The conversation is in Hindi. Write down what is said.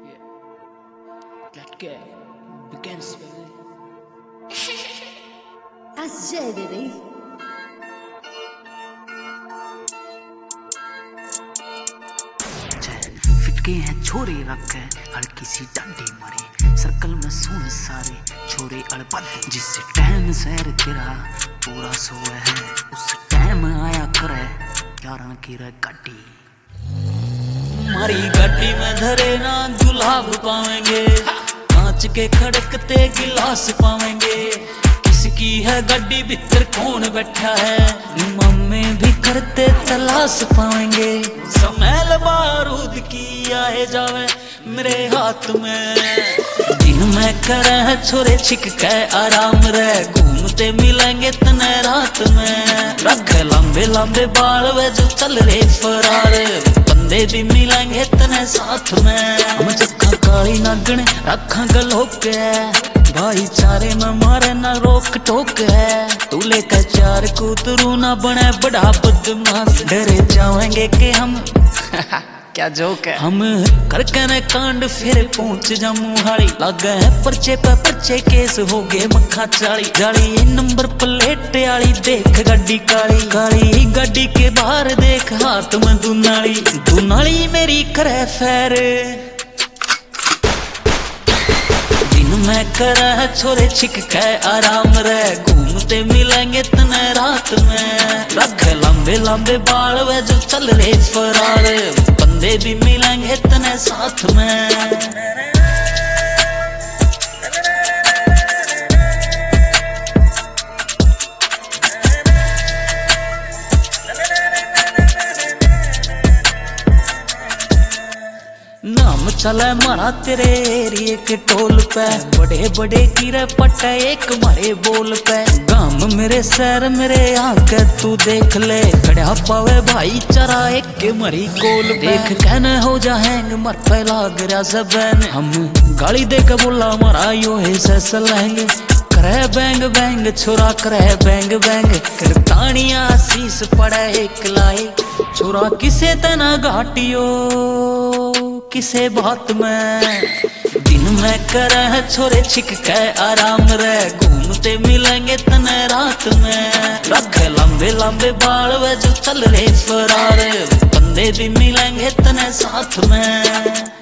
That guy begins with That's Jay, baby. फिटके हैं छोरे रख है हल्की सी डांडी मारे सर्कल में सुन सारे छोरे अड़पद जिस टाइम सैर तेरा पूरा सोया है उस टाइम आया करे यारन की रे गाड़ी मारी गाड़ी में धरे ना गुलाब पावेंगे कांच के खड़कते गिलास पावेंगे किसकी है गाड़ी भीतर कौन बैठा है मम्मी भी करते तलाश पाएंगे समैल बारूद की आए जावे मेरे हाथ में दिन में करे है छोरे छिक के आराम रहे घूमते मिलेंगे तने रात में रख लंबे लंबे बाल वे जो चल रहे फरार बंदे भी मिलेंगे तने साथ में हम चक्का काली नागने रखा गलो के भाईचारे में मारे ना रोक टोक है तू लेकर चार कूतरू ना बने बड़ा बदमाश डरे जाएंगे कि हम क्या जोक है हम करके ने कांड फिर पहुंच जामू हाड़ी लगे है पर्चे पे पर्चे केस हो गए मक्खा चाली जाली नंबर प्लेट आली देख गड्डी काली काली गड्डी के बाहर देख हाथ में दुनाली मेरी करे फैर मैं करे है छोरे छिक के आराम रहे घूमते मिलेंगे तने रात में रख लंबे लंबे बाल वे जो चल रहे फरार बंदे भी मिलेंगे तने साथ में नाम चले मारा तेरे एरिए के टोल पे बड़े बड़े कीरे पट्टे एक मारे बोल पे गाम मेरे शहर मेरे आके तू देख ले खड़ा पावे भाईचारा एक के मरी कोल देख कहने हो जा हैंग मर पे लाग रहा सबन हम गाली दे के बोला मारा यो है ससलेंगे करे बैंग बैंग छोरा करे बैंग बैंग कर तानिया शीस पड़े एक लाई छोरा किसे तना घाटियो किसे बात में दिन में करे है छोरे छिक के आराम रहे घूमते मिलेंगे तने रात में रख लंबे लंबे बाल वे जो चल रहे फरार बंदे भी मिलेंगे तने साथ में